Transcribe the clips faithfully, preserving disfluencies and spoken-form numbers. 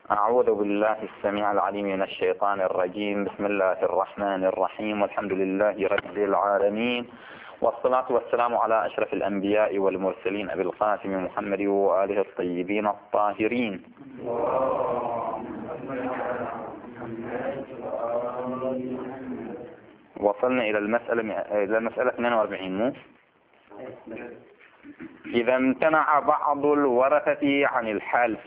أعوذ بالله السميع العليم من الشيطان الرجيم. بسم الله الرحمن الرحيم، والحمد لله رب العالمين، والصلاة والسلام على أشرف الأنبياء والمرسلين أبي القاسم محمد وآله الطيبين الطاهرين. وصلنا إلى المسألة إلى المسألة اثنين وأربعين. مو إذا امتنع بعض الورثة عن الحلف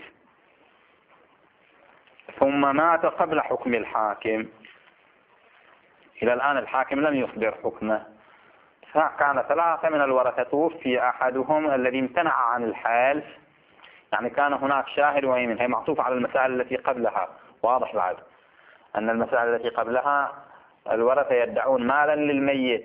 ثم مات قبل حكم الحاكم. إلى الآن الحاكم لم يصدر حكمه، كان ثلاثة من الورثة توفي أحدهم الذي امتنع عن الحلف، يعني كان هناك شاهد ويمين. هي معطوفة على المسائل التي قبلها. واضح بعد أن المسائل التي قبلها الورثة يدعون مالا للميت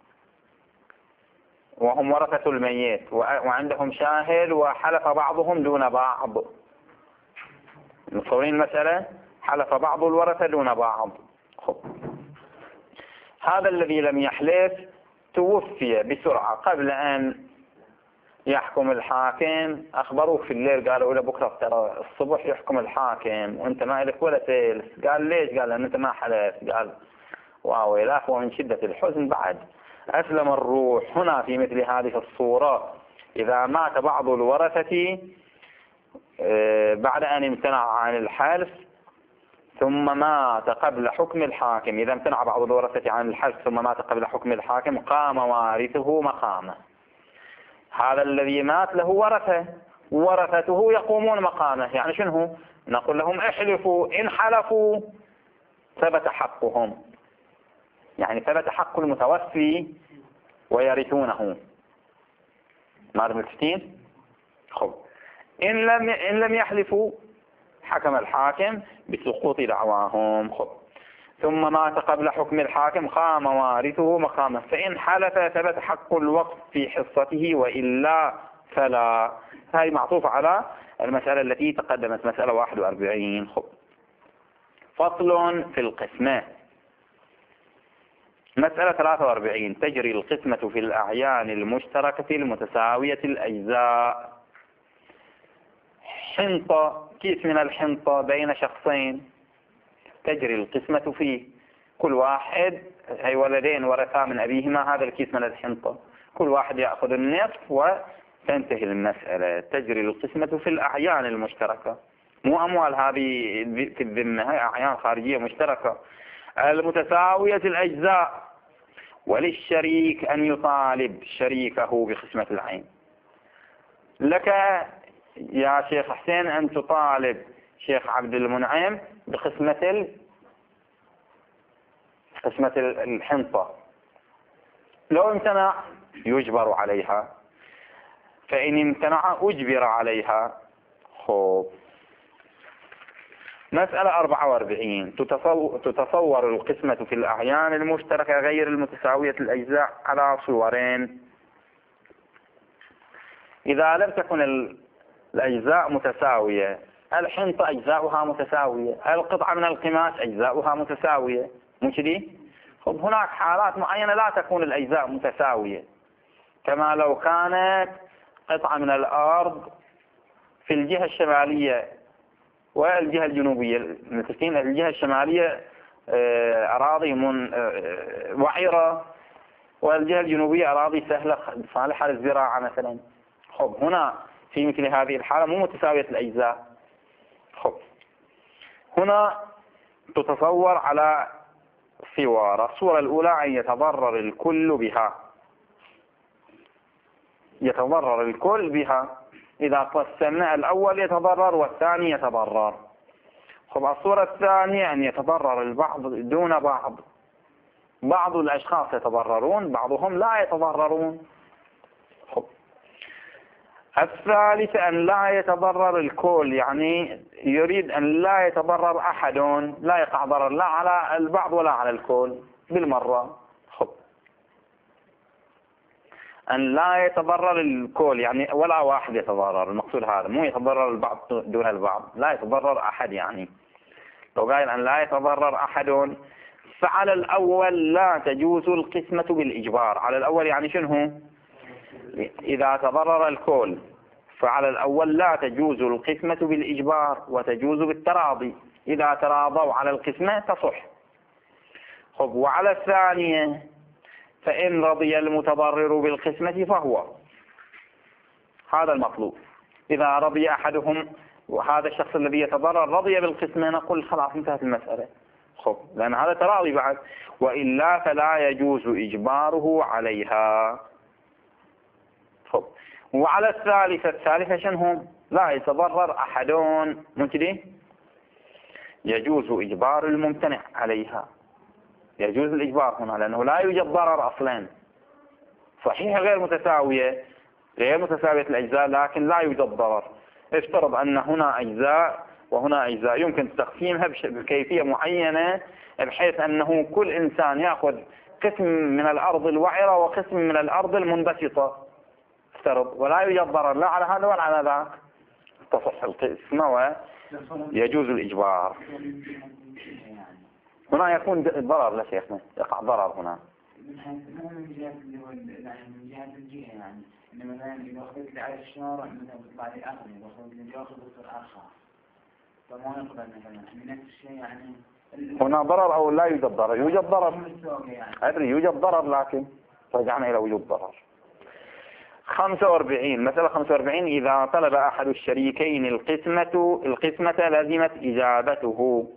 وهم ورثة الميت وعندهم شاهد وحلف بعضهم دون بعض. متصورين المسألة؟ حلف بعض الورثة دون بعض. خب. هذا الذي لم يحلف توفي بسرعة قبل أن يحكم الحاكم. أخبروه في الليل، قالوا له بكرة ترى الصبح يحكم الحاكم وأنت ما لك ولا تلف. قال ليش؟ قال لأن أنت ما حلف. قال واو لا، ومن شدة الحزن بعد أسلم الروح. هنا في مثل هذه الصورة إذا مات بعض الورثة بعد أن امتنع عن الحلف ثم مات قبل حكم الحاكم، إذا امتنع بعض الورثة عن الحلف ثم مات قبل حكم الحاكم قام وارثه مقامه. هذا الذي مات له ورثة، ورثته يقومون مقامه. يعني شنو؟ نقول لهم احلفوا، إن حلفوا ثبت حقهم، يعني ثبت حق المتوفي ويرثونه. ماذا ملتفتين؟ خب. إن لم إن لم يحلفوا حكم الحاكم بسقوط دعواهم. خب. ثم مات قبل حكم الحاكم قام وارثه مقامه، فإن حلف ثبت حق الوقف في حصته وإلا فلا. هذه معطوفة على المسألة التي تقدمت، مسألة واحد وأربعين. خب. فصل في القسمة. مسألة ثلاثة وأربعين: تجري القسمة في الأعيان المشتركة المتساوية الأجزاء. حنطة، كيس من الحنطة بين شخصين، تجري القسمة فيه. كل واحد، هي ولدين ورثا من أبيهما هذا الكيس من الحنطة، كل واحد يأخذ النصف وتنتهي المسألة. تجري القسمة في الأعيان المشتركة، مو أموال هذه في الذمة، هي أعيان خارجية مشتركة المتساوية الأجزاء. وللشريك أن يطالب شريكه بقسمة العين. لك يا شيخ حسين أن تطالب شيخ عبد المنعم بقسمة قسمة الحنطة. لو امتنع يجبر عليها، فإن امتنع أجبر عليها. خب. مسألة أربعة وأربعين: تتصور القسمة في الأعيان المشتركة غير المتساوية الأجزاء على صورين. إذا لم تكن الأجزاء متساوية، الحنطة أجزاؤها متساوية، القطعة من القماش أجزاؤها متساوية، مو كذي؟ خب. هناك حالات معينة لا تكون الأجزاء متساوية، كما لو كانت قطعة من الأرض في الجهة الشمالية والجهة الجنوبية. متفقين؟ الجهة الشمالية أراضي من وعرة، والجهة الجنوبية أراضي سهلة صالحة للزراعة مثلا. خب. هنا في مثل هذه الحالة مو متساوية الأجزاء. خب. هنا تتصور على صور. الصورة الأولى أن يتضرر الكل بها، يتضرر الكل بها. إذا قسمنا الأول يتضرر والثاني يتضرر. خب. الصورة الثانية أن يتضرر البعض دون بعض، بعض الأشخاص يتضررون بعضهم لا يتضررون. خب. الثالثة أن لا يتضرر الكل، يعني يريد أن لا يتضرر أحد، لا يقع ضرر لا على البعض ولا على الكل بالمرة. خب. أن لا يتضرر الكل يعني ولا واحد يتضرر. المقصود هذا، مو يتضرر البعض دون البعض، لا يتضرر أحد. يعني لو قال أن لا يتضرر أحد فعلى الأول لا تجوز القسمة بالإجبار. على الأول يعني شنو؟ إذا تضرر الكل فعلى الأول لا تجوز القسمة بالإجبار وتجوز بالتراضي، إذا تراضوا على القسمة تصح. خب وعلى الثانية فإن رضي المتضرر بالقسمة فهو، هذا المطلوب. إذا رضي أحدهم وهذا الشخص الذي يتضرر رضي بالقسمة نقول خلاص انتهت المسألة، خب لأن هذا تراضي بعد، وإلا فلا يجوز إجباره عليها. خب وعلى الثالثة، الثالثة شنهم؟ لا يتضرر أحدون منتدي، يجوز إجبار الممتنع عليها، يجوز الإجبار هنا لأنه لا يوجد ضرر أصلا، صحيح غير متساوية غير متساوية الأجزاء لكن لا يوجد ضرر. افترض أن هنا أجزاء وهنا أجزاء يمكن تقسيمها بكيفية معينة بحيث أنه كل إنسان يأخذ قسم من الأرض الوعرة وقسم من الأرض المنبسطة، افترض، ولا يوجد ضرر لا على هذا ولا على ذاك، تصح القسمة ويجوز الإجبار. هنا يكون ضرر لا شيخنا، يقع ضرر هنا من حيث من جهة اللي هو من جهة الجهة يعني، إن مثلا إذا أخذت لي على الشارع مثلا بيطلع لي آخر، إذا أخذت لي آخر بيصير آخر، فما يقبل مثلا نفس الشيء يعني. هنا ضرر أو لا يوجد ضرر؟ يوجد ضرر، أدري يوجد ضرر لكن رجعنا إلى وجود ضرر. خمسة وأربعين مسألة خمسة وأربعين إذا طلب أحد الشريكين القسمة القسمة لزمت إجابته،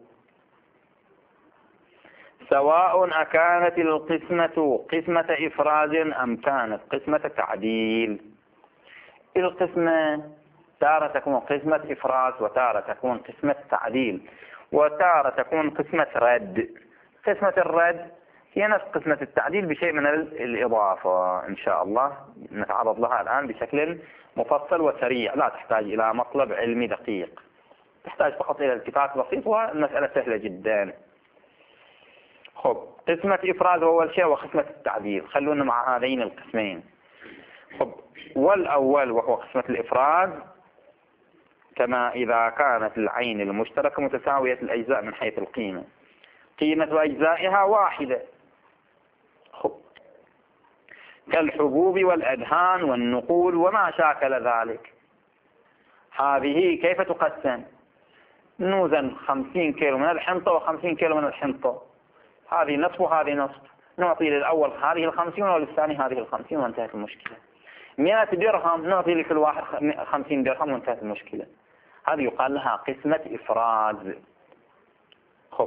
سواء أكانت القسمة قسمة إفراز أم كانت قسمة تعديل. القسمة تارة تكون قسمة إفراز وتارة تكون قسمة تعديل وتارة تكون قسمة رد. قسمة الرد هي نفس قسمة التعديل بشيء من الإضافة، إن شاء الله نتعرض لها الآن بشكل مفصل وسريع، لا تحتاج إلى مطلب علمي دقيق، تحتاج فقط إلى التفات بسيط والمسألة سهلة جدا. خب قسمة إفراز هو أول شيء وقسمة التعديل، خلونا مع هذين القسمين. خب والأول وهو قسمة الإفراز كما إذا كانت العين المشتركة متساوية الأجزاء من حيث القيمة، قيمة أجزائها واحدة. خب كالحبوب والأدهان والنقود وما شاكل ذلك. هذه كيف تقسم؟ نوزن خمسين كيلو من الحنطة وخمسين كيلو من الحنطة، هذه نصف وهذه نصف، نعطي للأول هذه الخمسين وللثاني هذه الخمسين وانتهت المشكلة. مئة درهم نعطي لكل واحد خمسين درهم وانتهت المشكلة. هذه يقال لها قسمة إفراز. خب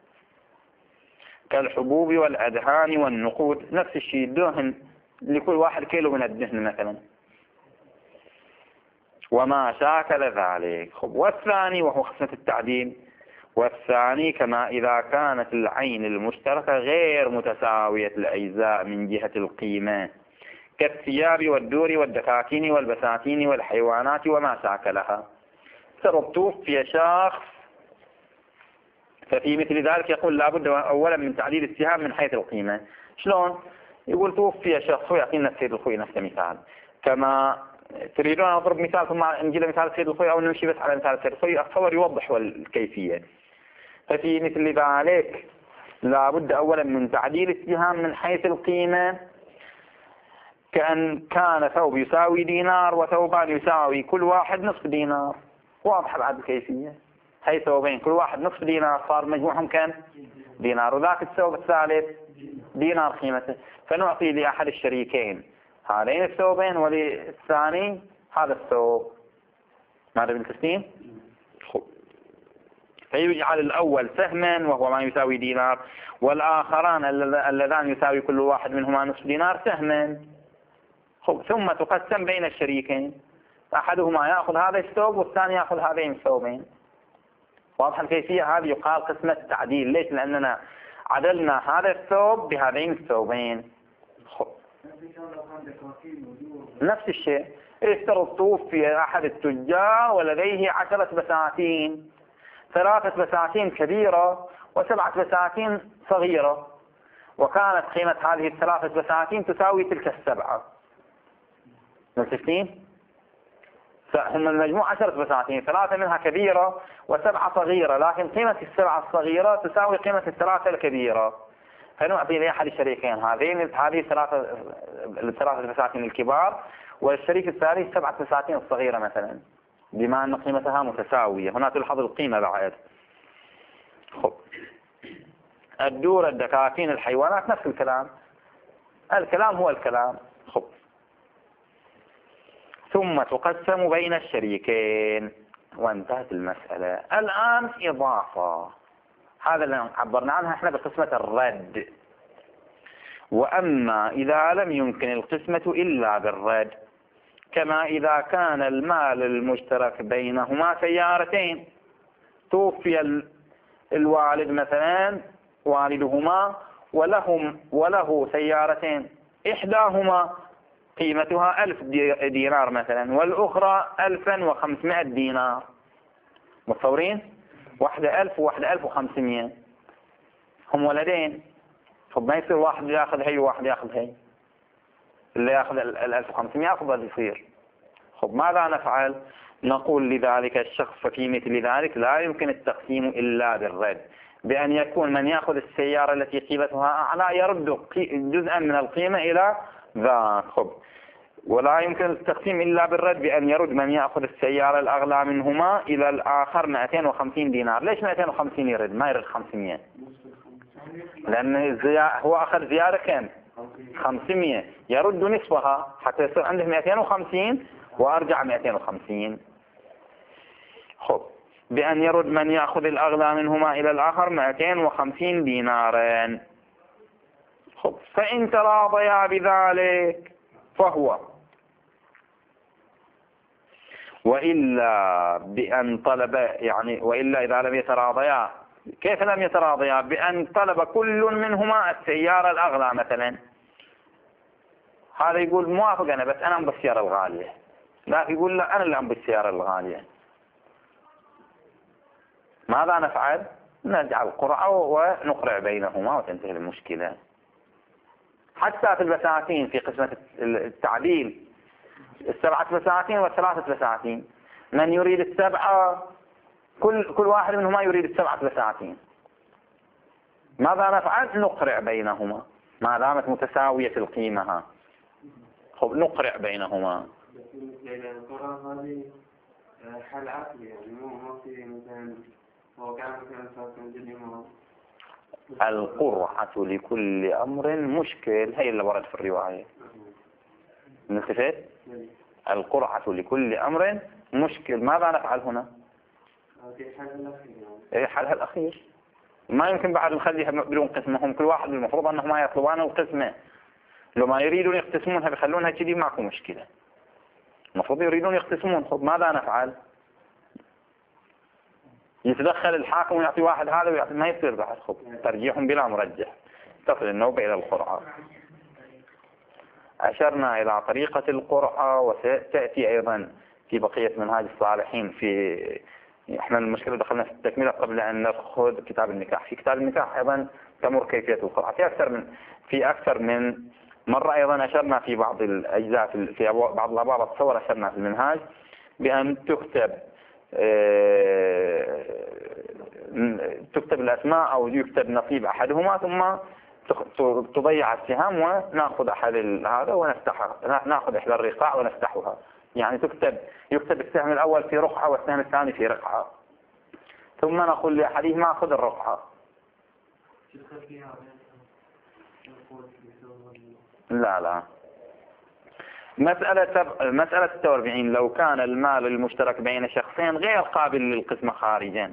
كالحبوب والأدهان والنقود نفس الشيء، دهن لكل واحد كيلو من الدهن مثلا وما شاكل ذلك. خب والثاني وهو قسمة التعديل، والثاني كما إذا كانت العين المشتركة غير متساوية الأجزاء من جهة القيمة، كالثياب والدور والدكاكين والبساتين والحيوانات وما شاكلها. سبب توفي شخص ففي مثل ذلك يقول لابد أولا من تعديل السهام من حيث القيمة. شلون؟ يقول توفي شخص ويعطينا السيد الخوي نفس مثال، كما تريدون أن أضرب مثال ثم نجي لمثال السيد الخوي أو نمشي بس على مثال السيد الخوي أتصور يوضح الكيفية. ففي مثل ذلك لابد أولا من تعديل السهام من حيث القيمة، كأن كان ثوب يساوي دينار وثوبان يساوي كل واحد نصف دينار، واضح بعد الكيفية. هي ثوبين كل واحد نصف دينار صار مجموعهم كم؟ دينار، وذاك الثوب الثالث دينار قيمته، فنعطي لأحد الشريكين هذين الثوبين وللثاني هذا الثوب. ماذا بالتسليم؟ فيجعل الأول سهما وهو ما يساوي دينار، والآخران اللذان يساوي كل واحد منهما نصف دينار سهما. ثم تقسم بين الشريكين، أحدهما يأخذ هذا الثوب والثاني يأخذ هذين الثوبين. واضح الكيفية؟ هذه يقال قسمة التعديل. ليش؟ لأننا عدلنا هذا الثوب بهذين الثوبين. نفس الشيء. افترض توفي أحد التجار ولديه عشرة بساتين، ثلاثة بساتين كبيرة وسبعة بساتين صغيرة، وكانت قيمة هذه الثلاثة بساتين تساوي تلك السبعة. ملتفتين؟ هم المجموع عشرة بساتين، ثلاثة منها كبيرة وسبعة صغيرة، لكن قيمة السبعة الصغيرة تساوي قيمة الثلاثة الكبيرة. فنعطي لأحد الشريكين هذين هذه الثلاثة الثلاثة بساتين الكبار والشريك الثالث سبعة بساتين الصغيرة مثلا، بما أن قيمتها متساوية. هنا تلحظ القيمة بعد. خب الدور، الدكاكين، الحيوانات، نفس الكلام، الكلام هو الكلام. خب ثم تقسم بين الشريكين، وانتهت المسألة. الآن إضافة، هذا اللي عبرنا عنها احنا بقسمة الرد. وأما إذا لم يمكن القسمة إلا بالرد، كما إذا كان المال المشترك بينهما سيارتين، توفي الوالد مثلا، والدهما، ولهم وله سيارتين، إحداهما قيمتها ألف دينار مثلا، والأخرى ألفا وخمسمائة دينار. متصورين؟ واحدة ألف وواحدة ألف وخمسمائة، هم ولدين. طب ما يصير واحد ياخذ هي وواحد ياخذ هي، اللي ياخذ ال ألف وخمسمائة أفضل يصير. خب ماذا نفعل؟ نقول لذلك الشخص ففي مثل ذلك لا يمكن التقسيم إلا بالرد، بأن يكون من يأخذ السيارة التي قيمتها أعلى يرد جزءا من القيمة إلى ذاك. خب ولا يمكن التقسيم إلا بالرد، بأن يرد من يأخذ السيارة الأغلى منهما إلى الآخر مئتين وخمسين دينار. ليش مئتين وخمسين يرد ما يرد خمسمائة؟ لأن هو أخذ زيادة كم؟ خمسمائة، يرد نصفها حتى يصير عنده مئتين وخمسين وأرجع مئتين وخمسين. خب بأن يرد من يأخذ الأغلى منهما إلى الآخر مئتين وخمسين دينارا. خب فإن تراضيا بذلك فهو، وإلا بأن طلب، يعني وإلا إذا لم يتراضيا. كيف لم يتراضيا؟ بأن طلب كل منهما السيارة الأغلى مثلا، هذا يقول موافق أنا، بس أنا أم بالسيارة الغالية، لا يقول لا أنا اللي أم بالسيارة الغالية. ماذا نفعل؟ نجعل قرعة ونقرع بينهما وتنتهي المشكلة. حتى في البساتين في قسمة التعديل، السبعة بساتين والثلاثة بساتين، من يريد السبعة كل كل واحد منهما يريد السبعة بساتين. ماذا نفعل؟ نقرع بينهما ما دامت متساوية القيمة. خب نقرع بينهما. حل عقلي يعني مو ما في مثلا هو كان مثلا صار القرعة لكل أمر مشكل، هي اللي ورد في الرواية. نلتفت؟ القرعة لكل أمر مشكل. ماذا نفعل هنا؟ إيه حلها الأخير. ما يمكن بعد نخليها بدون قسمهم، كل واحد المفروض أنهم ما يطلبون القسمة. لو ما يريدون يقتسمونها بيخلونها كذي معكم مشكلة. المفروض يريدون يقتسمون. خب ماذا نفعل؟ يتدخل الحاكم ويعطي واحد هذا ويعطي، ما يصير بعد. خب ترجيح بلا مرجح، تصل النوبة إلى القرعة. أشرنا إلى طريقة القرعة، وستأتي أيضا في بقية منهاج الصالحين. في احنا المشكلة دخلنا في التكملة قبل أن نأخذ كتاب النكاح. في كتاب النكاح أيضا تمر كيفية القرعة في أكثر من في أكثر من مرة. أيضا أشرنا في بعض الأجزاء في, في بعض الأبواب التصور، أشرنا في المنهاج بأن تكتب اه تكتب الأسماء أو يكتب نصيب أحدهما، ثم تضيع السهام ونأخذ أحد هذا ونفتحها، نأخذ إحدى الرقاع ونفتحها. يعني تكتب يكتب السهم الأول في رقعة والسهم الثاني في رقعة، ثم نقول لأحدهما أخذ الرقعة. لا لا مسألة مسألة ستة وأربعين، لو كان المال المشترك بين شخصين غير قابل للقسمة خارجا،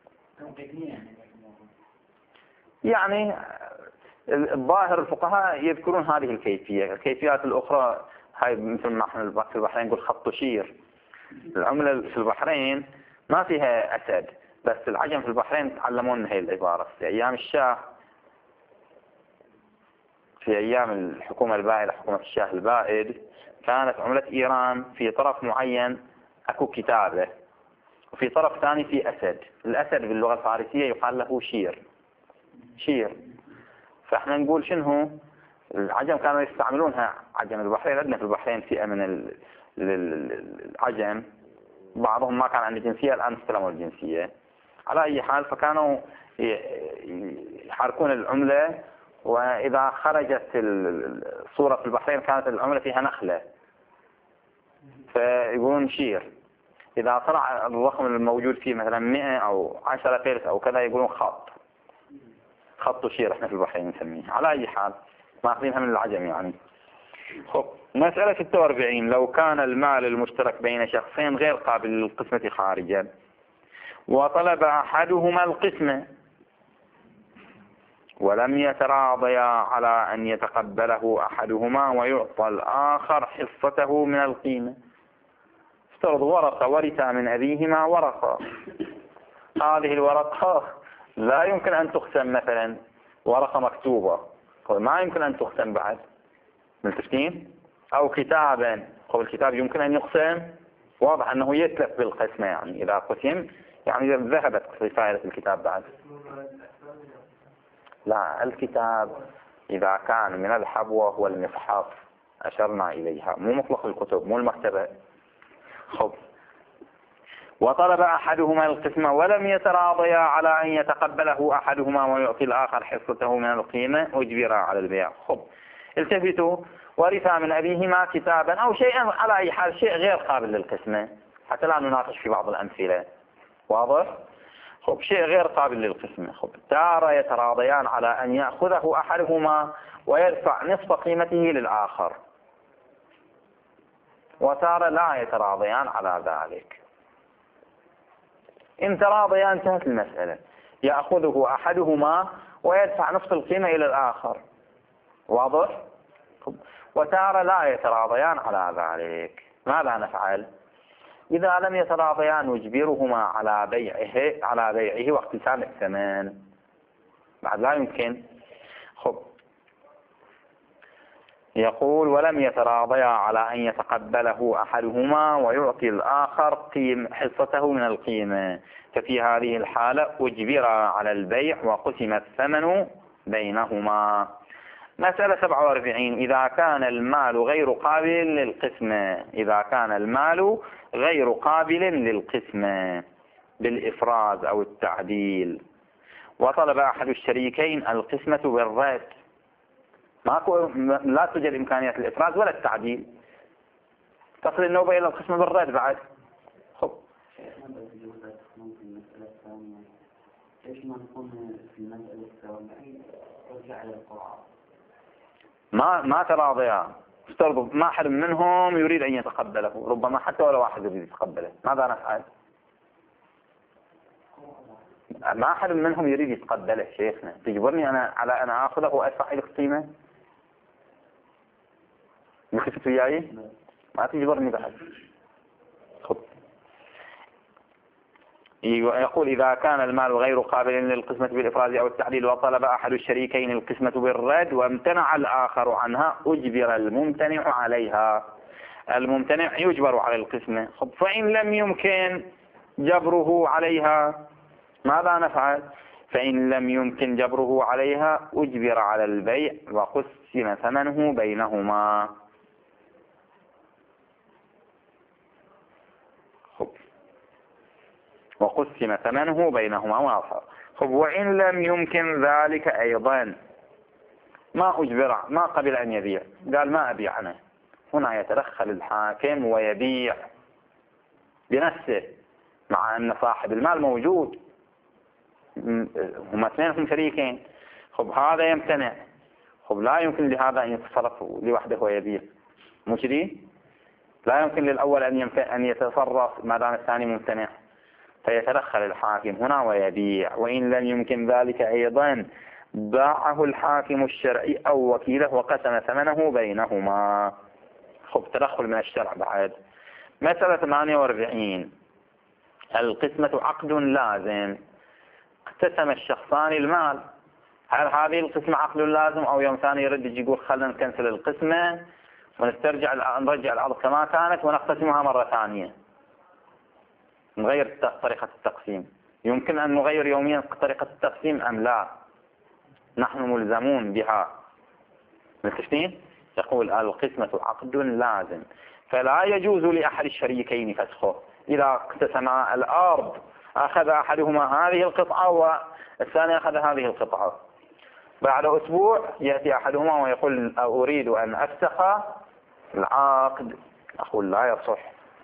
يعني الظاهر الفقهاء يذكرون هذه الكيفية. الكيفيات الأخرى هاي مثل ما احنا في البحرين نقول خط شير. العملة في البحرين ما فيها أسد، بس العجم في البحرين تعلمون هاي العبارة في أيام الشاه، في أيام الحكومة البائدة، حكومة الشاه البائد، كانت عملة إيران في طرف معين أكو كتابة، وفي طرف ثاني في أسد. الأسد باللغة الفارسية يقال له شير شير. فاحنا نقول شنو العجم كانوا يستعملونها. عجم البحرين عندنا في البحرين فئة من العجم، بعضهم ما كان عنده جنسية، الآن استلموا الجنسية. على أي حال فكانوا يحركون العملة، وإذا خرجت الصورة في البحرين كانت العملة فيها نخلة، فيقولون شير. إذا طلع الرقم الموجود فيه مثلا مئة أو عشرة فارس أو كذا يقولون خط خط شير، احنا في البحرين نسميه. على أي حال ماخذينها من العجم يعني. خب مسألة ستة وأربعين، لو كان المال المشترك بين شخصين غير قابل للقسمة خارجا وطلب أحدهما القسمة ولم يتراضيا على أن يتقبله أحدهما ويعطى الآخر حصته من القيمة. افترض ورقة ورثا من أبيهما ورقة، هذه الورقة لا يمكن أن تقسم، مثلا ورقة مكتوبة ما يمكن أن تقسم بعد، ملتفتين؟ أو كتابا، قبل الكتاب يمكن أن يقسم، واضح أنه يتلف بالقسمة يعني إذا قسم يعني ذهبت فائدة الكتاب بعد. لا، الكتاب إذا كان من الحبوة والمصحف أشرنا إليها، مو مطلق الكتب، مو المكتبة. خب وطلب أحدهما القسمة ولم يتراضيا على أن يتقبله أحدهما ويعطي الآخر حصته من القيمة أجبرا على البيع. خب التفتوا، ورثا من أبيهما كتابا أو شيئا، على أي حال شيء غير قابل للقسمة حتى لا نناقش في بعض الأمثلة، واضح؟ خب شيء غير قابل للقسمة. خب تارة يتراضيان على أن يأخذه أحدهما ويدفع نصف قيمته للآخر، وتارة لا يتراضيان على ذلك. إن تراضيان انتهت المسألة، يأخذه أحدهما ويدفع نصف القيمة إلى الآخر، واضح؟ وتارة لا يتراضيان على ذلك. ماذا نفعل؟ إذا لم يتراضيان نجبرهما على بيعه على بيعه واقتسام الثمن. بعد لا يمكن. خب يقول ولم يتراضيا على أن يتقبله أحدهما ويعطي الآخر قيم حصته من القيمة، ففي هذه الحالة أجبرا على البيع وقسم الثمن بينهما. مسألة سبعة وأربعين، إذا كان المال غير قابل للقسمة إذا كان المال غير قابل للقسمة بالإفراز أو التعديل وطلب أحد الشريكين القسمة بالرد، ماكو لا توجد إمكانية الإفراز ولا التعديل، تصل النوبة إلى القسمة بالرد بعد. خب ليش ما نكون في المسألة الثانية رجع على القرآن؟ ما ما تراضيا، افترضوا ما أحد منهم يريد أن يتقبله، ربما حتى ولا واحد يريد يتقبله، ماذا نفعل؟ ما أحد منهم يريد يتقبله شيخنا، تجبرني أنا على أن آخذه وأدفع لك قيمة؟ مخفتوا وياي؟ ما تجبرني بعد. خب يقول إذا كان المال غير قابل للقسمة بالإفراز أو التعديل وطلب أحد الشريكين القسمة بالرد وامتنع الآخر عنها أجبر الممتنع عليها. الممتنع يجبر على القسمة. خب فإن لم يمكن جبره عليها ماذا نفعل؟ فإن لم يمكن جبره عليها أجبر على البيع وقسم ثمنه بينهما. خب وقسم ثمنه بينهما واضح. خب وإن لم يمكن ذلك أيضا ما أجبر ما قبل أن يبيع، قال ما أبيع أنا، هنا يتدخل الحاكم ويبيع بنفسه مع أن صاحب المال موجود، هما اثنين هم شريكين. خب هذا يمتنع، خب لا يمكن لهذا أن يتصرف لوحده ويبيع، مو كذي؟ لا يمكن للأول أن أن يتصرف ما دام الثاني ممتنع، فيتدخل الحاكم هنا ويبيع. وإن لم يمكن ذلك أيضا باعه الحاكم الشرعي أو وكيله وقسم ثمنه بينهما. خب تدخل من الشرع بعد. مسألة ثمانية وأربعين، القسمة عقد لازم، اقتسم الشخصان المال، هل هذه القسمة عقد لازم أو يوم ثاني يرد يجي يقول خلنا نكنسل القسمة ونسترجع نرجع الأرض كما كانت ونقتسمها مرة ثانية، نغير طريقة التقسيم؟ يمكن أن نغير يوميا طريقة التقسيم أم لا؟ نحن ملزمون بها. متفقين؟ يقول القسمة عقد لازم، فلا يجوز لأحد الشريكين فسخه. إذا اقتسم الأرض أخذ أحدهما هذه القطعة والثاني أخذ هذه القطعة، بعد أسبوع يأتي أحدهما ويقول أريد أن أفسخ العقد، أقول لا يصح،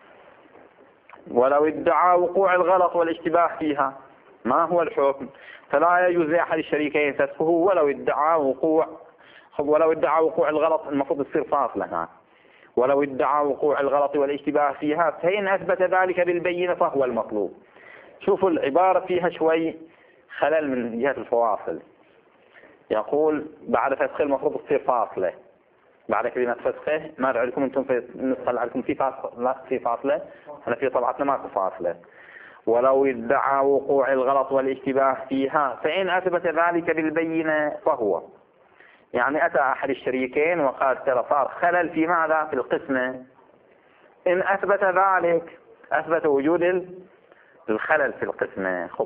ولو ادعى وقوع الغلط والاشتباه فيها ما هو الحكم؟ فلا يجوز لأحد الشريكين فسخه ولو ادعى وقوع ولو ادعى وقوع الغلط. المفروض تصير فاصلة هنا. ولو ادعى وقوع الغلط والاشتباه فيها فإن أثبت ذلك بالبينة فهو المطلوب. شوفوا العبارة فيها شوي خلل من جهة الفواصل. يقول بعد فسخ المفروض تصير فاصلة بعد كلمة فسخه. ما أدري لكم أنتم في النسخة اللي عندكم في فاصلة؟ لا في فاصلة. أنا في طبعتنا ماكو فاصلة. ولو ادعى وقوع الغلط والاشتباه فيها فإن أثبت ذلك بالبينة فهو. يعني أتى أحد الشريكين وقال ترى صار خلل في ماذا؟ في القسمة. إن أثبت ذلك أثبت وجود الخلل في القسمة خب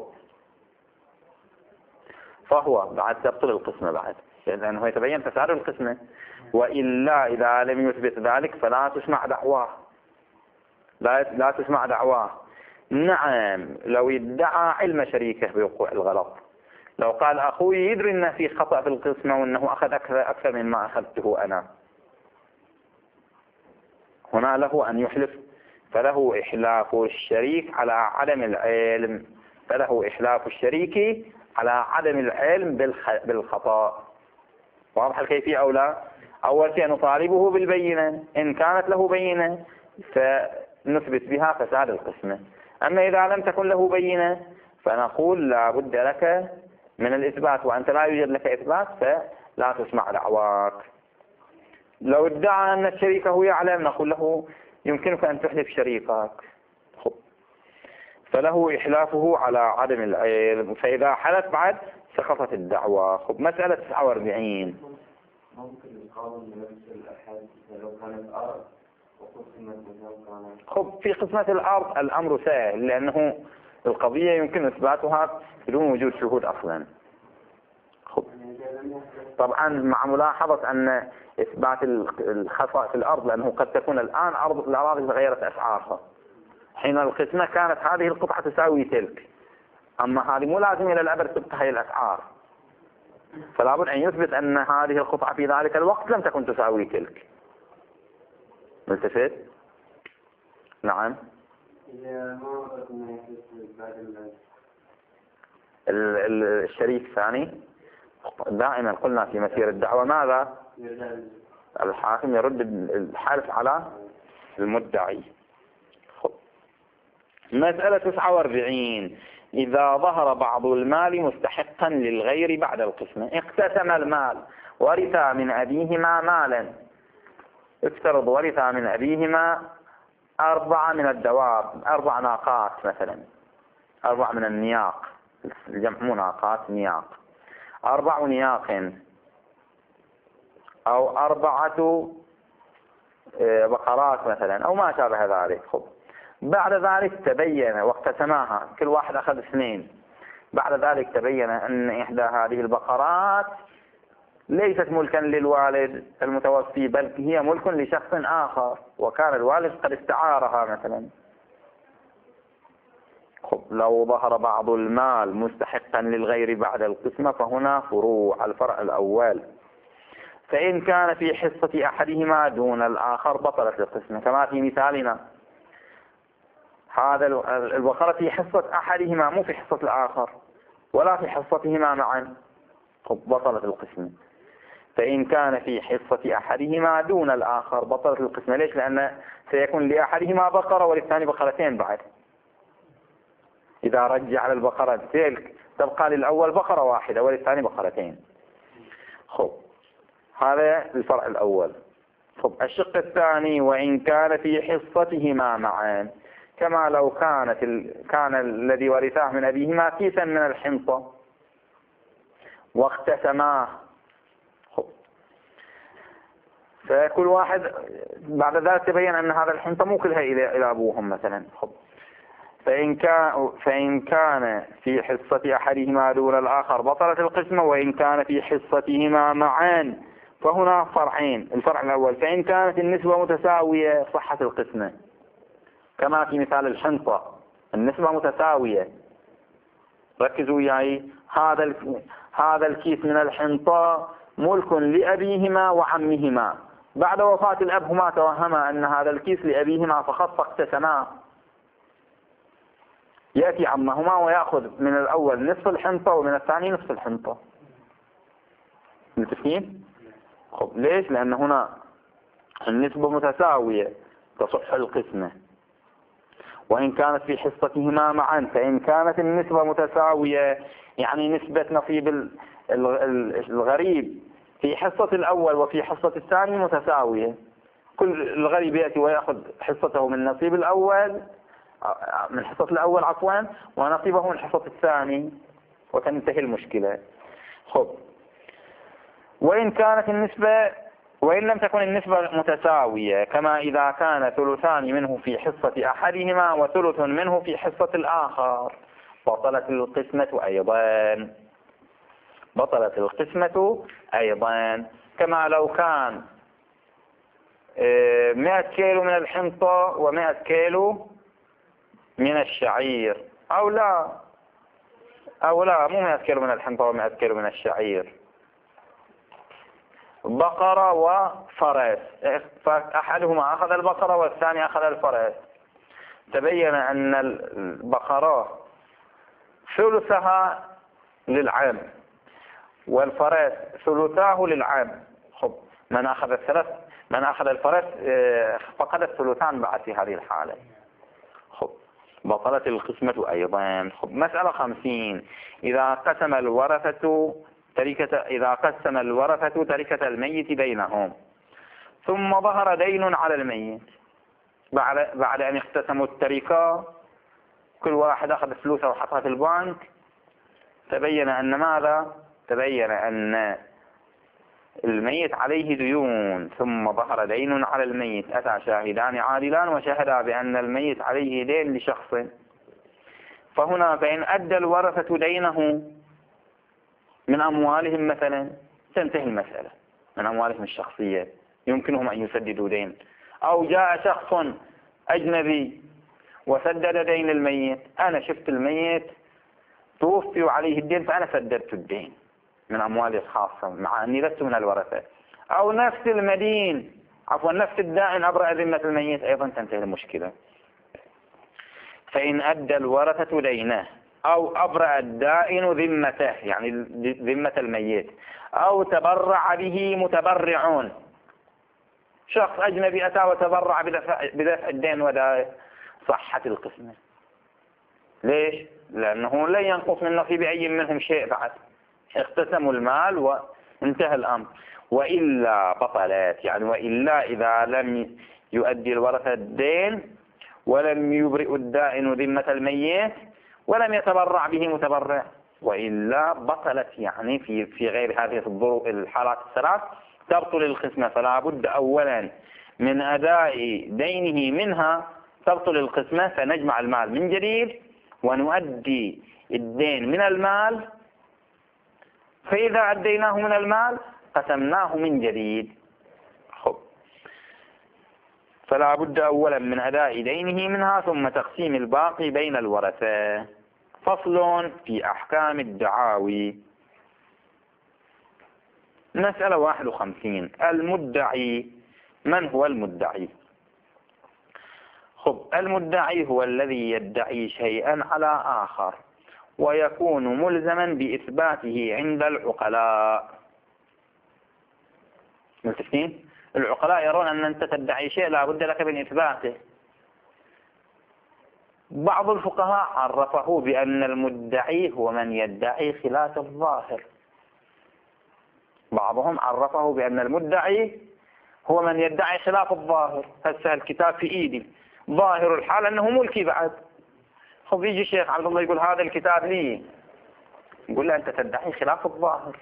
فهو بعد تبطل القسمة بعد لأنه يتبين فساد القسمة. وإلا إذا لم يثبت ذلك فلا تسمع دعواه. لا لا تسمع دعواه. نعم لو ادعى علم شريكه بوقوع الغلط. لو قال أخوي يدري أنه في خطأ في القسمة وأنه أخذ أكثر, أكثر مما أخذته أنا، هنا له أن يحلف. فله إحلاف الشريك على عدم العلم. فله إحلاف الشريك على عدم العلم بالخطأ. واضح الكيفية أو لا؟ أول شيء نطالبه بالبينة. إن كانت له بينة فنثبت بها فساد القسمة. أما إذا لم تكن له بينة فنقول لا بد لك من الإثبات وأنت لا يوجد لك إثبات فلا تسمع دعواك. لو ادعى أن شريكه يعلم نقول له يمكنك أن تحلف شريكك. فله إحلافه على عدم العلم. فإذا حلف بعد سقطت الدعوة. خب مسألة تسعة وأربعين. ممكن القاضي نفس الأحد لو كانت أرض وقسمت لو كانت. خب في قسمة الأرض الأمر سهل لأنه القضية يمكن إثباتها بدون وجود شهود أصلا. خب طبعا مع ملاحظة أن إثبات الخطأ في الأرض لأنه قد تكون الآن أرض الأراضي تغيرت أسعارها. حين القسمة كانت هذه القطعة تساوي تلك، أما هذه مو لازم إلى الأبد تبقى هي الأسعار. فلا بد أن يثبت أن هذه القطعة في ذلك الوقت لم تكن تساوي تلك. ملتفت؟ نعم. الشريك الثاني دائما قلنا في مسير الدعوة ماذا؟ الحاكم يرد الحلف على المدعي. مسألة تسعة وأربعين. إذا ظهر بعض المال مستحقا للغير بعد القسمة. اقتسم المال ورثا من أبيهما مالا. افترض ورثا من أبيهما أربعة من الدواب، أربع ناقات مثلا، أربع من النياق، الجمع مو ناقات نياق، أربع نياق أو أربعة بقرات مثلا أو ما شابه ذلك. خب بعد ذلك تبين واقتسماها كل واحد أخذ اثنين. بعد ذلك تبين أن إحدى هذه البقرات ليست ملكا للوالد المتوفي بل هي ملك لشخص آخر وكان الوالد قد استعارها مثلا. خب لو ظهر بعض المال مستحقا للغير بعد القسمة فهنا فروع. الفرع الأول فإن كان في حصة أحدهما دون الآخر بطلت القسمة كما في مثالنا. هذا البقرة في حصة أحدهما مو في حصة الآخر ولا في حصتهما معا. خب بطلت القسمة. فإن كان في حصة أحدهما دون الآخر بطلت القسمة. ليش؟ لأن سيكون لأحدهما بقرة وللثاني بقرتين بعد. إذا رجع على البقرة تلك تبقى للأول بقرة واحدة وللثاني بقرتين. خب هذا الفرع الأول. خب الشق الثاني وإن كان في حصتهما معا كما لو كانت ال... كان الذي ورثاه من أبيهما كيسا من الحنطة واقتسماه. فكل واحد بعد ذلك تبين أن هذا الحنطة مو كلها إلى إلى أبوهم مثلا. خب فإن كان فإن كان في حصة أحدهما دون الآخر بطلت القسمة. وإن كان في حصتهما معا فهنا فرعين. الفرع الأول فإن كانت النسبة متساوية صحة القسمة كما في مثال الحنطة النسبة متساوية. ركزوا وياي. هذا هذا الكيس من الحنطة ملك لأبيهما وعمهما. بعد وفاة الأب هما توهما أن هذا الكيس لأبيهما فقط فاقتسما. يأتي عمهما ويأخذ من الأول نصف الحنطة ومن الثاني نصف الحنطة. متفقين؟ خب ليش؟ لأن هنا النسبة متساوية تصح القسمة، وإن كانت في حصتهما معا، فإن كانت النسبة متساوية يعني نسبة نصيب الغريب في حصة الأول وفي حصة الثاني متساوية، كل الغريب يأتي ويأخذ حصته من نصيب الأول من حصة الأول عفوا ونصيبه من حصة الثاني وتنتهي المشكلة. خب وإن كانت النسبة وإن لم تكن النسبة متساوية، كما إذا كان ثلثان منه في حصة أحدهما وثلث منه في حصة الآخر، بطلت القسمة أيضا بطلت القسمة أيضا كما لو كان مئة كيلو من الحنطة ومئة كيلو من الشعير، أو لا أو لا مو مئة كيلو من الحنطة ومئة كيلو من الشعير، بقرة وفرس، فأحدهما أخذ البقرة والثاني أخذ الفرس، تبين أن البقرة ثلثها للعام والفرس ثلثاه للعام. خب من أخذ الثلاث من أخذ الفرس فقد الثلثان بعد في هذه الحالة. خب بطلت القسمة أيضا. خب مسألة خمسين، إذا قسم الورثة تركة إذا قسم الورثة تركة الميت بينهم ثم ظهر دين على الميت بعد بعد أن اقتسموا التركة، كل واحد أخذ فلوسه وحطها في البنك، تبين أن ماذا؟ تبين أن الميت عليه ديون، ثم ظهر دين على الميت، أتى شاهدان عادلان وشهدا بأن الميت عليه دين لشخص، فهنا فإن أدى الورثة دينه من أموالهم مثلا تنتهي المسألة، من أموالهم الشخصية يمكنهم أن يسددوا دين، أو جاء شخص أجنبي وسدد دين الميت، أنا شفت الميت توفي وعليه الدين فأنا سددت الدين من أموالي الخاصة مع أني لست من الورثة، أو نفس المدين عفوا نفس الدائن أبرأ ذمة الميت، أيضا تنتهي المشكلة. فإن أدى الورثة دينه أو أبرأ الدائن ذمته يعني ذمة الميت، أو تبرع به متبرعون، شخص أجنبي أتى وتبرع بدفع الدين ودائه، صحت القسمة. ليش؟ لأنه لن ينقص من نصيب أي منهم شيء بعد، اقتسموا المال وانتهى الأمر. وإلا بطلت، يعني وإلا إذا لم يؤدي الورثة الدين ولم يبرئ الدائن ذمة الميت ولم يتبرع به متبرع، وإلا بطلت، يعني في في غير هذه الظروف الحالات الثلاث تبطل القسمة. فلا بد أولا من أداء دينه منها تبطل القسمة، فنجمع المال من جديد ونؤدي الدين من المال، فإذا أديناه من المال قسمناه من جديد. خب فلا بد أولا من أداء دينه منها ثم تقسيم الباقي بين الورثة. فصل في أحكام الدعاوي. مسألة واحد وخمسين، المدعي. من هو المدعي؟ خب المدعي هو الذي يدعي شيئا على آخر ويكون ملزما بإثباته عند العقلاء. متفقين؟ العقلاء يرون أن أنت تدعي شيء لا بد لك من إثباته. بعض الفقهاء عرفه بأن المدعي هو من يدعي خلاف الظاهر، بعضهم عرفه بأن المدعي هو من يدعي خلاف الظاهر. هسه الكتاب في إيدي، ظاهر الحال أنه ملكي بعد. خب يجي الشيخ عبد الله يقول هذا الكتاب لي، يقول له أنت تدعي خلاف الظاهر.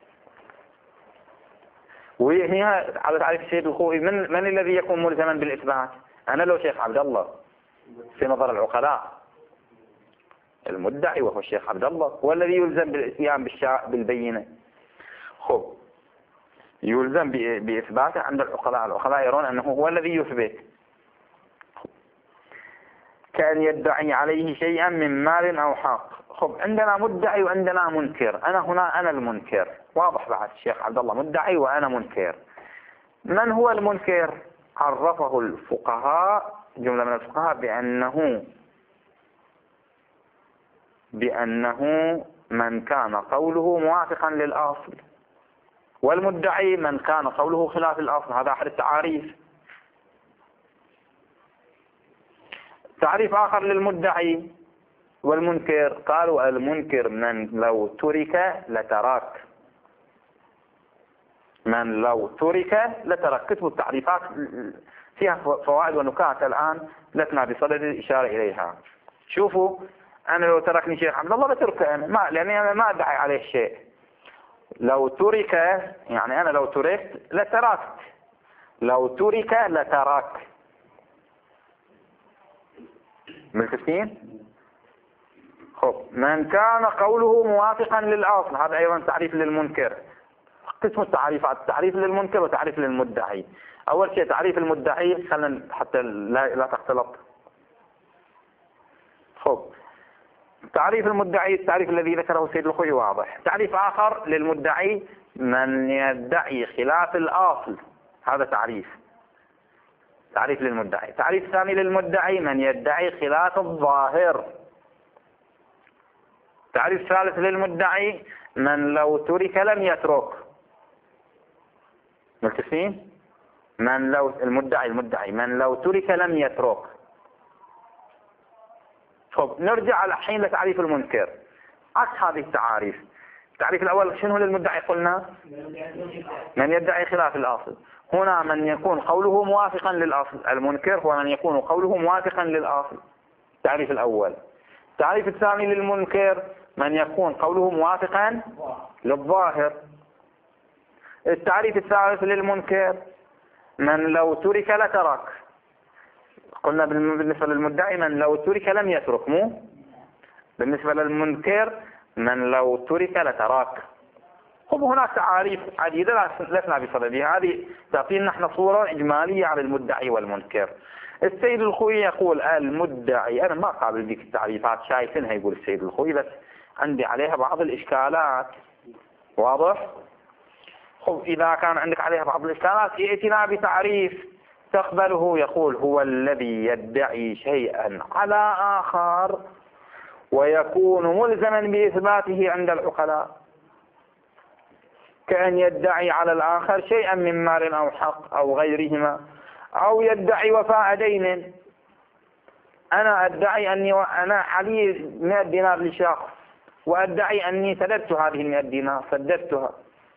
وهنا على تعريف السيد الخوئي، من, من الذي يكون ملزما بالإثبات؟ أنا لو شيخ عبد الله في نظر العقلاء، المدعي وهو الشيخ عبد الله هو الذي يلزم بالإتيان بالبينة. خب يلزم بإثباته عند العقلاء، العقلاء يرون أنه هو الذي يثبت، كأن يدعي عليه شيئا من مال أو حق. خب عندنا مدعي وعندنا منكر، أنا هنا أنا المنكر، واضح بعد الشيخ عبد الله مدعي وأنا منكر. من هو المنكر؟ عرفه الفقهاء، جملة من الفقهاء، بأنه بأنه من كان قوله موافقا للأصل، والمدعي من كان قوله خلاف الأصل. هذا أحد التعاريف. تعريف آخر للمدعي والمنكر، قالوا المنكر من لو ترك لترك. من لو ترك لترك. كتبوا التعريفات فيها فوائد ونكات الآن لسنا بصدد الإشارة إليها. شوفوا، أنا لو تركني شيخ عبد الله بتركه أنا، ما لأني أنا ما أدعي عليه شيء. لو ترك يعني أنا لو تركت لتركت، لو ترك لترك. ملتفتين؟ خب، من كان قوله موافقا للأصل، هذا أيضا تعريف للمنكر. قسم التعريفات، تعريف للمنكر وتعريف للمدعي. أول شيء تعريف المدعي، خلينا حتى لا, لا تختلط. خب، تعريف المدعي التعريف الذي ذكره السيد الخوئي واضح. تعريف آخر للمدعي من يدعي خلاف الأصل، هذا تعريف تعريف للمدعي. تعريف ثاني للمدعي من يدعي خلاف الظاهر. تعريف ثالث للمدعي من لو ترك لم يترك. ملتفين؟ من لو المدعي المدعي من لو ترك لم يترك. طب نرجع الحين لتعريف المنكر عكس هذه التعاريف. التعريف الأول شنو للمدعي؟ قلنا من يدعي خلاف الأصل. هنا من يكون قوله موافقا للأصل. المنكر هو من يكون قوله موافقا للأصل. التعريف الأول. التعريف الثاني للمنكر من يكون قوله موافقا للظاهر. التعريف الثالث للمنكر من لو ترك لترك. قلنا بالنسبة للمدعي من لو ترك لم يترك، مو بالنسبة للمنكر من لو ترك لترك. خب، هناك تعاريف عديدة لسنا بصددها، هذه تعطينا نحن صورة إجمالية عن المدعي والمنكر. السيد الخوئي يقول المدعي، أنا ما قابل بك التعريفات شايفينها يقول السيد الخوئي، بس عندي عليها بعض الإشكالات. واضح؟ خب، إذا كان عندك عليها بعض الإشكالات ائتنا بتعريف تقبله. يقول هو الذي يدعي شيئا على آخر ويكون ملزما بإثباته عند العقلاء، كأن يدعي على الآخر شيئا من مال أو حق أو غيرهما، أو يدعي وفاء دين. أنا أدعي أني أنا علي مئة دينار لشخص، وأدعي أني سددت هذه المئة دينار، سددتها.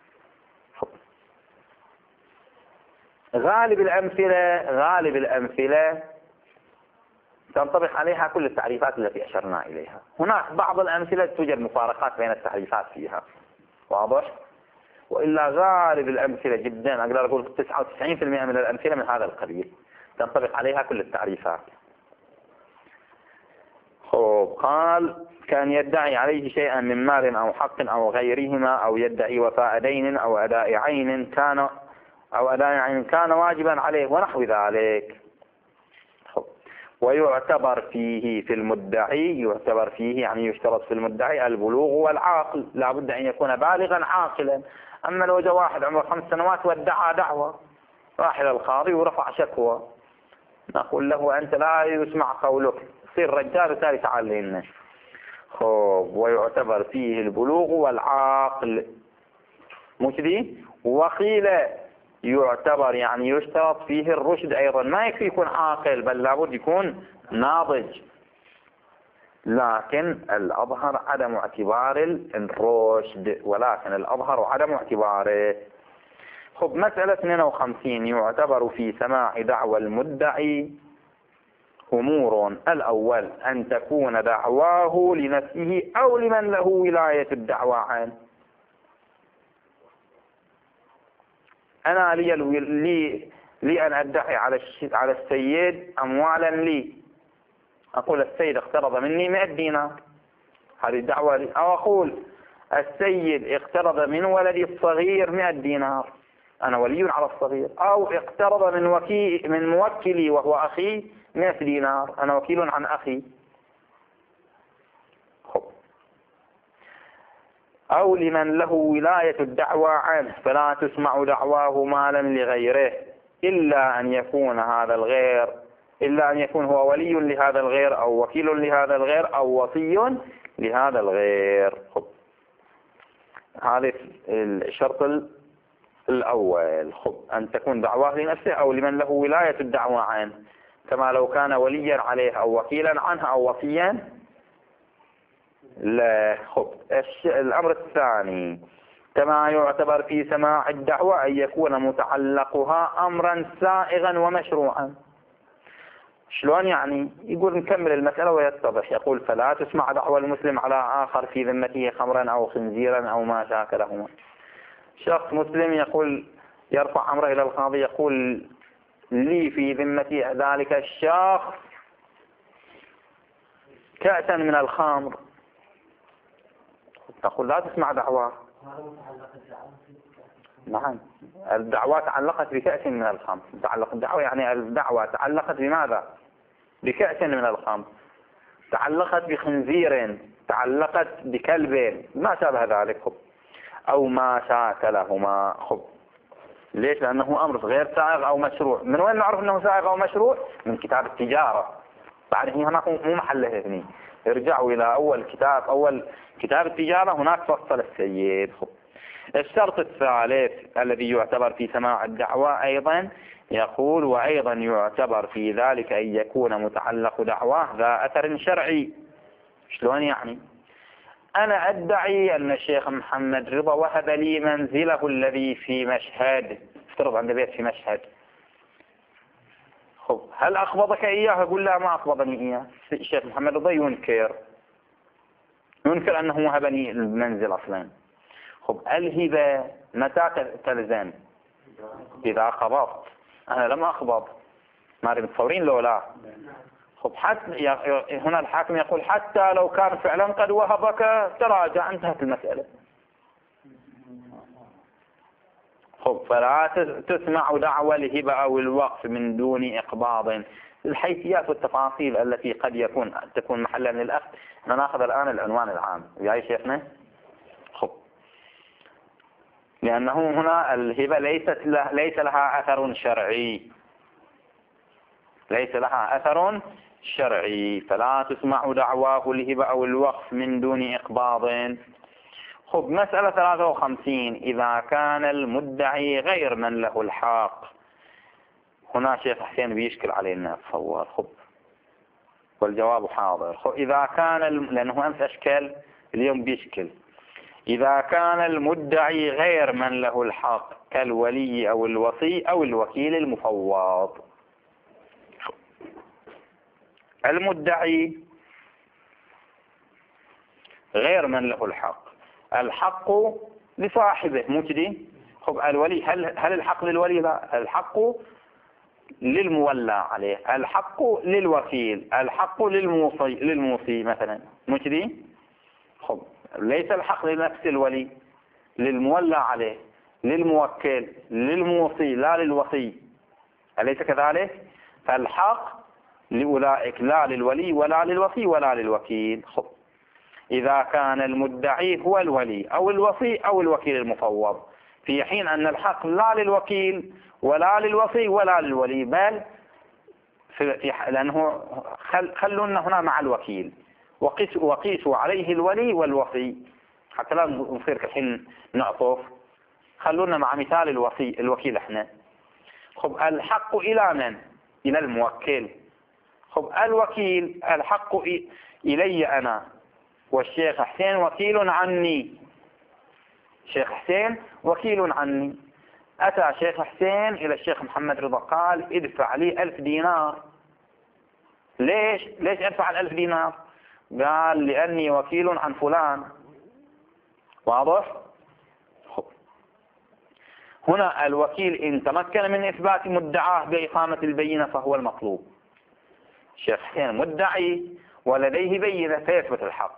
غالب الأمثلة غالب الأمثلة تنطبق عليها كل التعريفات التي أشرنا إليها. هناك بعض الأمثلة توجد مفارقات بين التعريفات فيها. واضح؟ وإلا غالب الأمثلة جدا، أقدر أقول تسعة وتسعين بالمئة من الأمثلة من هذا القبيل تنطبق عليها كل التعريفات. خب، قال كان يدعي عليه شيئا من مال أو حق أو غيرهما، أو يدعي وفاء دين أو أداء عين كان أو أداء عين كان واجبا عليه ونحو ذلك. خب، ويعتبر فيه في المدعي، يعتبر فيه يعني يشترط في المدعي البلوغ والعاقل، لا بد أن يكون بالغا عاقلا. أما لو جاء واحد عمره خمس سنوات وادعى دعوة، راح إلى القاضي ورفع شكوى، نقول له أنت لا يسمع قولك، صير رجال وتالي تعال لنا. خب، ويعتبر فيه البلوغ والعاقل، مو كذي؟ وقيل يعتبر يعني يشترط فيه الرشد أيضا، ما يكفي يكون عاقل بل لابد يكون ناضج، لكن الأظهر عدم اعتبار الرشد، ولكن الأظهر عدم اعتباره. خب، مسألة اثنين وخمسين. يعتبر في سماع دعوى المدعي أمور: الأول أن تكون دعواه لنفسه أو لمن له ولاية الدعوى عنه. أنا لي, لي, لي أن أدعي على على السيد أموالا لي، أقول السيد اقترض مني مئة دينار، هذه الدعوة لي. أو أقول السيد اقترض من ولدي الصغير مئة دينار، أنا ولي على الصغير. أو اقترض من وكيل من موكلي وهو أخي مئة دينار، أنا وكيل عن أخي. خب. أو لمن له ولاية الدعوى عنه، فلا تسمع دعواه مالا لغيره إلا أن يكون هذا الغير إلا أن يكون هو ولي لهذا الغير أو وكيل لهذا الغير أو وصي لهذا الغير. خب هذا الشرط الأول. خب أن تكون دعواه لنفسه أو لمن له ولاية الدعوة عنه، كما لو كان وليا عليه أو وكيلا عنه أو وصيا لا. خب الأمر الثاني، كما يعتبر في سماع الدعوة أن يكون متعلقها أمرا سائغا ومشروعا. شلون يعني؟ يقول نكمل المسألة ويتضح. يقول فلا تسمع دعوى المسلم على آخر في ذمته خمرا أو خنزيرا أو ما شاكلهما. شخص مسلم يقول يرفع أمره إلى القاضي، يقول لي في ذمتي ذلك الشخص كأسا من الخمر، تقول لا تسمع دعواه. نعم، الدعوة تعلقت بكأس من الخمر. تعلق الدعوة يعني الدعوة تعلقت بماذا؟ بكأس من الخمر، تعلقت بخنزير، تعلقت بكلب، ما شابه ذلك. خب أو ما شاكلهما. خب ليش؟ لأنه أمر غير سائغ أو مشروع. من وين نعرف أنه سائغ أو مشروع؟ من كتاب التجارة. بعد هنا مو محله هنا، ارجعوا إلى أول كتاب، أول كتاب التجارة، هناك فصل السيد. خب الشرط الثالث الذي يعتبر في سماع الدعوة أيضا، يقول وأيضا يعتبر في ذلك أن يكون متعلق دعواه ذا أثر شرعي. شلون يعني؟ أنا أدعي أن الشيخ محمد رضا وهب لي منزله الذي في مشهد، افترض عند بيت في مشهد. خب هل أقبضك إياه؟ أقول لا، ما أقبضني إياه. الشيخ محمد رضا ينكر ينكر أنه وهبني المنزل أصلا. خب الهبة متى تلزم؟ إذا قبضت. أنا لم أقبض، ما متصورين لو لا. خب حتى هنا الحاكم يقول حتى لو كان فعلا قد وهبك تراجع، انتهت المسألة. خب فلا تسمع دعوى الهبة أو الوقف من دون إقباض. الحيثيات والتفاصيل التي قد يكون تكون محلا للأخذ، ناخذ الآن العنوان العام يا شيخنا. خب لأنه هنا الهبة ليست له ليس لها أثر شرعي، ليس لها أثر شرعي. فلا تسمع دعواه الهبة أو الوقف من دون إقباض. خب مسألة ثلاثة وخمسين، إذا كان المدعي غير من له الحق. هنا شيخ حسين بيشكل علينا تصور. خب والجواب حاضر. خب إذا كان الم... لأنه أمس أشكال، اليوم بيشكل. إذا كان المدعي غير من له الحق كالولي أو الوصي أو الوكيل المفوض. المدعي غير من له الحق، الحق لصاحبه مو كذي؟ خب الولي، هل هل الحق للولي؟ لا، الحق للمولى عليه، الحق للوكيل، الحق للموصي للموصي مثلا، مو كذي؟ خب ليس الحق لنفس الولي، للمولى عليه، للموكل، للموصي، لا للوصي، أليس كذلك؟ فالحق لأولئك، لا للولي ولا للوصي ولا للوكيل. خب إذا كان المدعي هو الولي أو الوصي أو الوكيل المفوض، في حين أن الحق لا للوكيل ولا للوصي ولا للولي، بل في لأنه خل خلونا هنا مع الوكيل، وقيسوا وقيسوا عليه الولي والوصي حتى لا نصير الحين نعطف. خلونا مع مثال الوصي الوكيل احنا. خب الحق إلى من؟ إلى الموكل. خب الوكيل الحق إلي أنا، والشيخ حسين وكيل عني. شيخ حسين وكيل عني. أتى شيخ حسين إلى الشيخ محمد رضا قال ادفع لي ألف دينار. ليش؟ ليش ادفع الألف دينار؟ قال لأني وكيل عن فلان. واضح؟ خب. هنا الوكيل إن تمكن من إثبات مدعاه بإقامة البينة فهو المطلوب. الشيخ حسين مدعي ولديه بينة فيثبت الحق،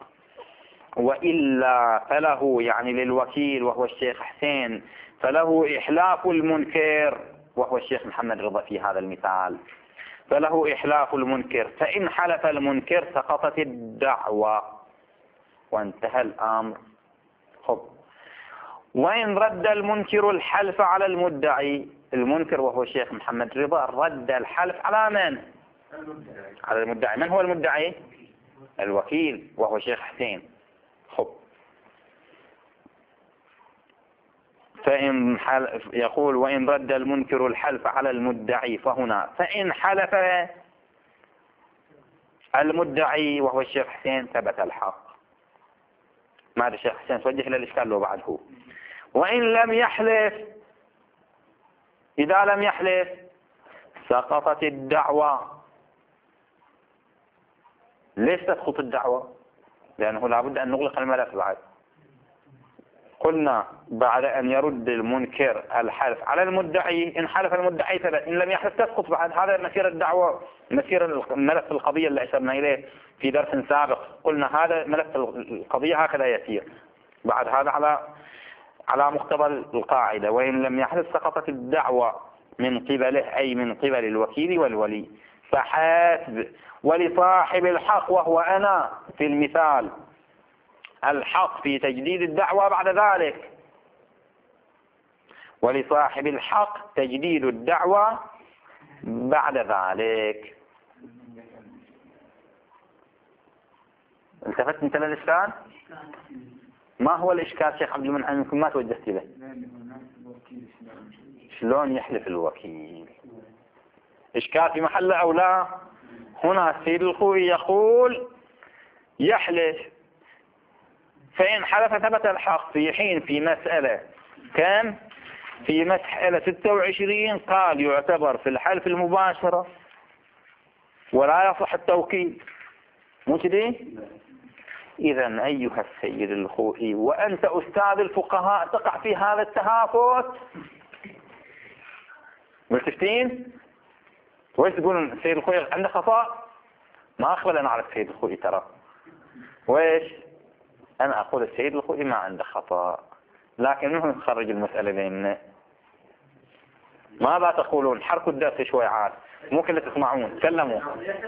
وإلا فله يعني للوكيل وهو الشيخ حسين فله إحلاف المنكر وهو الشيخ محمد رضا في هذا المثال، فله إحلاف المنكر، فإن حلف المنكر سقطت الدعوة وانتهى الأمر. خب وإن رد المنكر الحلف على المدعي، المنكر وهو الشيخ محمد رضا رد الحلف على من؟ على المدعي. من هو المدعي؟ الوكيل وهو الشيخ حسين. خب فإن حلف يقول وإن رد المنكر الحلف على المدعي فهنا فإن حلف المدعي وهو الشيخ حسين ثبت الحق. ماذا الشيخ حسين توجه إلى الإشكال لو بعد هو. وإن لم يحلف، إذا لم يحلف سقطت الدعوة. ليش تسقط الدعوة؟ لأنه لابد أن نغلق الملف بعد. قلنا بعد أن يرد المنكر الحلف على المدعي، إن حلف المدعي ثبت، إن لم يحلف تسقط بعد. هذا مسير الدعوة، مسير ملف القضية اللي أشرنا إليه في درس سابق. قلنا هذا ملف القضية هكذا يسير. بعد هذا على على مقتضى القاعدة وإن لم يحلف سقطت الدعوة من قبله أي من قبل الوكيل والولي فحسب. ولصاحب الحق وهو أنا في المثال الحق في تجديد الدعوة بعد ذلك. ولصاحب الحق تجديد الدعوة بعد ذلك. التفت انت للإشكال؟ ما هو الإشكال شيخ عبد المنعم؟ يمكن ما توجهت له. شلون يحلف الوكيل؟ إشكال في محله أو لا؟ هنا سيد الخوي يقول يحلف، فإن حلف ثبت الحق، في حين في مسألة كان في مسألة ستة وعشرين قال يعتبر في الحلف المباشرة ولا يصح التوكيل. مو كذي؟ إذا أيها السيد الخوئي وأنت أستاذ الفقهاء تقع في هذا التهافت. ملتفتين؟ وإيش تقولون السيد الخوئي عنده خطأ؟ ما أقبل أنا على السيد الخوئي ترى. وإيش؟ أنا أقول السيد الخوئي ما عنده خطأ، لكن منهم نخرج المسألة بيننا. ماذا تقولون؟ حركوا الدرس شوي عاد، مو كله تسمعون، تكلموا.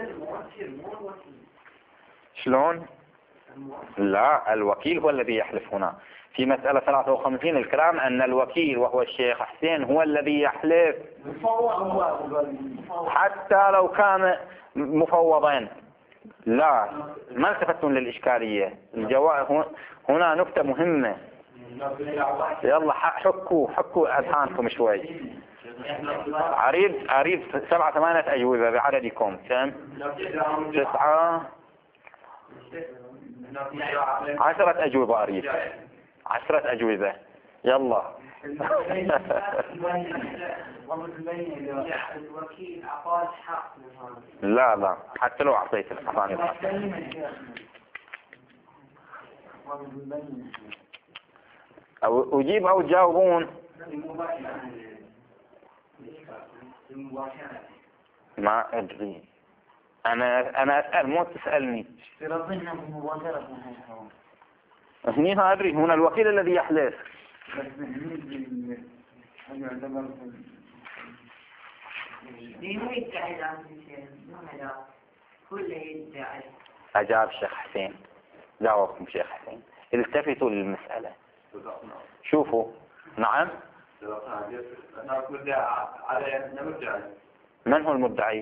شلون؟ لا، الوكيل هو الذي يحلف هنا في مسألة ثلاثة وخمسين. الكلام أن الوكيل وهو الشيخ حسين هو الذي يحلف حتى لو كان مفوضا. لا، ما التفتون للإشكالية. الجواب هنا نكتة مهمة. يلا حكوا حكوا أذهانكم شوي. أريد أريد سبعة ثمانية أجوبة بعددكم. كم؟ تسعة عشرة أجوبة. أريد عشرة أجوبة. يلا. لا لا، حتى لو أعطيت الأعطاني الحق. أو أجيب أو تجاوبون. ما أدري. أنا أنا أسأل مو تسألني. هني ما أدري. هنا الوكيل الذي يحلف. أجاب الشيخ حسين. جاوبكم الشيخ حسين. التفتوا للمسألة. شوفوا. نعم. من هو المدعي؟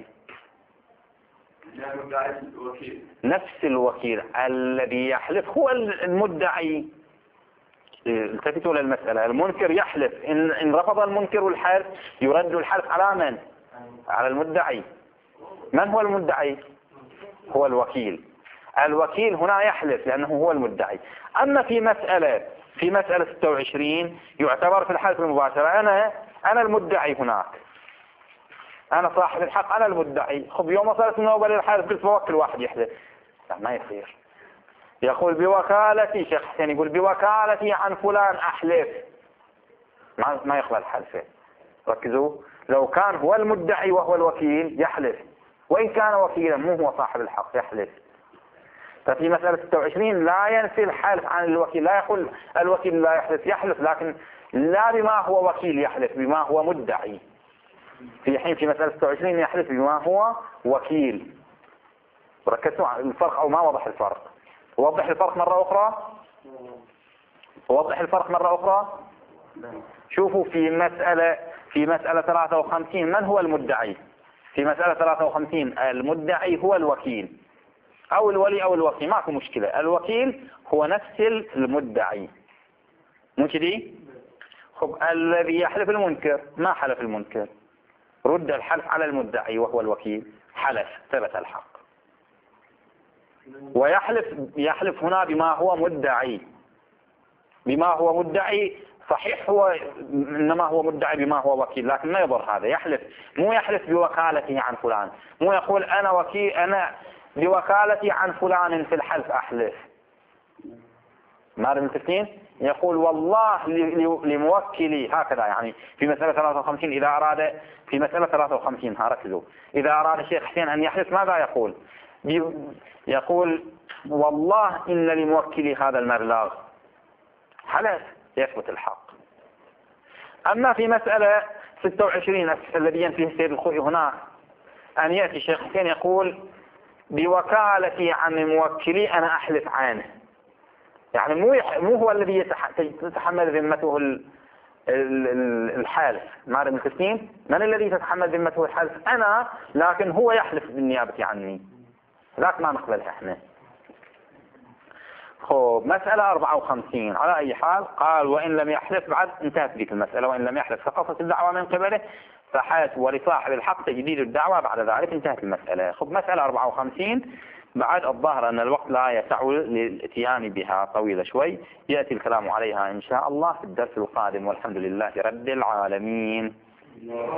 نفس الوكيل الذي يحلف هو المدعي. التفتوا للمسألة. المنكر يحلف، إن, إن رفض المنكر الحلف يرد الحلف على من؟ على المدعي. من هو المدعي؟ هو الوكيل. الوكيل هنا يحلف لأنه هو المدعي. أما في مسألة في مسألة ستة وعشرين يعتبر في الحلف المباشرة أنا أنا المدعي هناك، أنا صاحب الحق، أنا المدعي. خب يوم وصلت النوبة للحلف قلت بوكل واحد يحلف. لا، ما يصير. يقول بوكالتي، شيخ حسين يقول بوكالتي عن فلان أحلف. ما ما يقبل حلفه. ركزوا. لو كان هو المدعي وهو الوكيل يحلف، وإن كان وكيلا مو هو صاحب الحق يحلف. ففي مسألة ستة وعشرين لا ينفي الحلف عن الوكيل، لا يقول الوكيل لا يحلف، يحلف لكن لا بما هو وكيل، يحلف بما هو مدعي. في حين في مسألة ستة وعشرين يحلف بما هو وكيل. ركزوا الفرق أو ما وضح الفرق؟ وضح الفرق مرة أخرى. وضح الفرق مرة أخرى. شوفوا في مسألة في مسألة ثلاثة وخمسين من هو المدعي؟ في مسألة ثلاثة وخمسين المدعي هو الوكيل. أو الولي أو الوكيل، ماكو مشكلة. الوكيل هو نفس المدعي، مو كذي؟ خب الذي يحلف المنكر ما حلف المنكر، رد الحلف على المدعي وهو الوكيل، حلف ثبت الحق. ويحلف يحلف هنا بما هو مدعي، بما هو مدعي صحيح، هو إنما هو مدعي بما هو وكيل، لكن ما يضر هذا. يحلف مو يحلف بوكالته عن فلان، مو يقول أنا وكيل، أنا بوكالتي عن فلان في الحلف أحلف. ماذا متفقين؟ يقول والله لموكلي هكذا. يعني في مسألة ثلاثة وخمسين إذا أراد في مسألة ثلاثة وخمسين ها ركزوا، إذا أراد الشيخ حسين أن يحلف ماذا يقول؟ يقول والله إن لموكلي هذا المبلغ، حلف يثبت الحق. أما في مسألة ستة وعشرين الذي ينفيه السيد الخوئي هنا، أن يأتي الشيخ حسين يقول بوكالتي عن موكلي أنا أحلف عنه، يعني مو يح... مو هو الذي يتحمل ذمته ال... ال... الحالف. ماذا متفقين؟ من الذي تتحمل ذمته الحالف؟ أنا، لكن هو يحلف بالنيابة عني، ذاك ما نقبلها احنا. خب مسألة أربعة وخمسين على أي حال قال وإن لم يحلف، بعد انتهت ذيك المسألة، وإن لم يحلف سقطت الدعوة من قبله فحات ولصاحب الحق تجديد الدعوة، بعد ذلك انتهت المسألة. خب مسألة أربعة وخمسين بعد الظاهر أن الوقت لا يسع للاتيان بها، طويلة شوي، يأتي الكلام عليها إن شاء الله في الدرس القادم، والحمد لله رب العالمين.